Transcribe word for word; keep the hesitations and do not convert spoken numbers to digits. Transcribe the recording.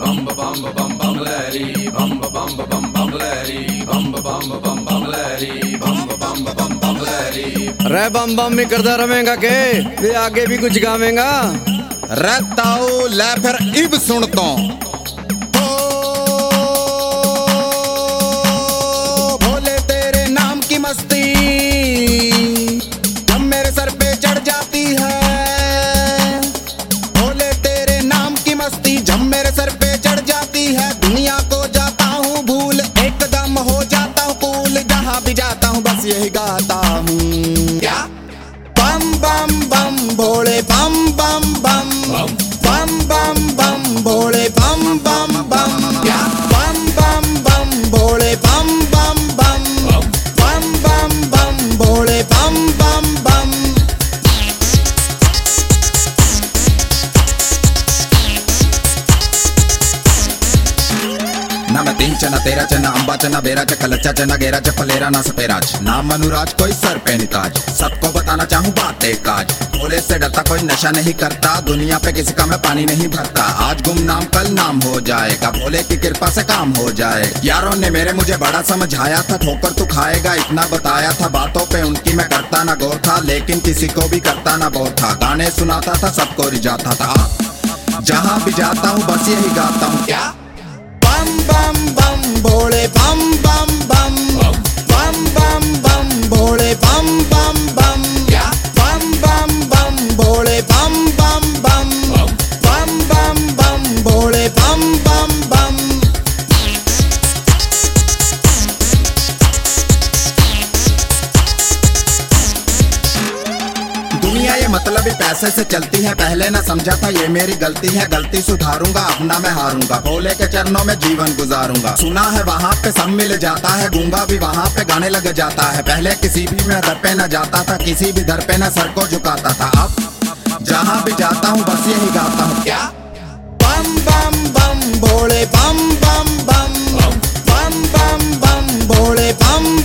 bum ba bum ba bum bum lady, bum ba bum ba bum bum lady, bum ba bum ba bum bum lady, bum ba bum ba bum bum lady। रे बम बम में करता रमेगा के वे आगे भी कुछ गावेगा। रहताऊ ले फिर इब सुनता भोले तेरे नाम की मस्ती जब मेरे सर पे चढ़ जाती है। भोले तेरे नाम की मस्ती जब मेरे सर पे चढ़ जाती है। दुनिया को जाता हूँ भूल एकदम हो जाता हूँ कूल। जहाँ भी जाता हूँ बस यही गाता हूँ क्या बम बम बम भोले बम बम बम बम बम बम भोले बम बम बम क्या बम बम बम भोले बम बम बम बम बम बम भोले बम बम बम। ना मैं तीन चना तेरा चना अम्बा चना बेरा चक्का लच्चा चना गेरा च फलेरा ना सपेराज नाम मनुराज कोई सर पे निताज। सबको बताना चाहूँ बातें काज भोले से डरता कोई नशा नहीं करता। दुनिया पे किसी का मैं पानी नहीं भरता। आज गुमनाम कल नाम हो जाएगा भोले की कृपा से काम हो जाए। यारों ने मेरे मुझे बड़ा समझाया था ठोकर तू खाएगा इतना बताया था। बातों पे उनकी मैं करता ना गौर था लेकिन किसी को भी करता ना बोर था। गाने सुनाता था सबको रिझाता था। जहाँ भी जाता हूँ बस यही गाता हूँ क्या बम बम बम भोले बम बम बम बम बम बम भोले बम बम बम क्या बम बम बम भोले बम बम बम बम बम बम भोले बम बम बम। दुनिया ये मतलब ही पैसे से चलती है। पहले ना समझा था ये मेरी गलती है। गलती सुधारूंगा अपना मैं हारूंगा। भोले के चरणों में जीवन गुजारूंगा। सुना है वहाँ पे सब मिल जाता है। गूंगा भी वहाँ पे गाने लग जाता है। पहले किसी भी में दर पे न जाता था किसी भी दर पे न सर को झुकाता था। अब जहाँ भी जाता हूँ बस यही गाता हूँ क्या बम बम बम भोले बम बम बम बम बम बम भोले बम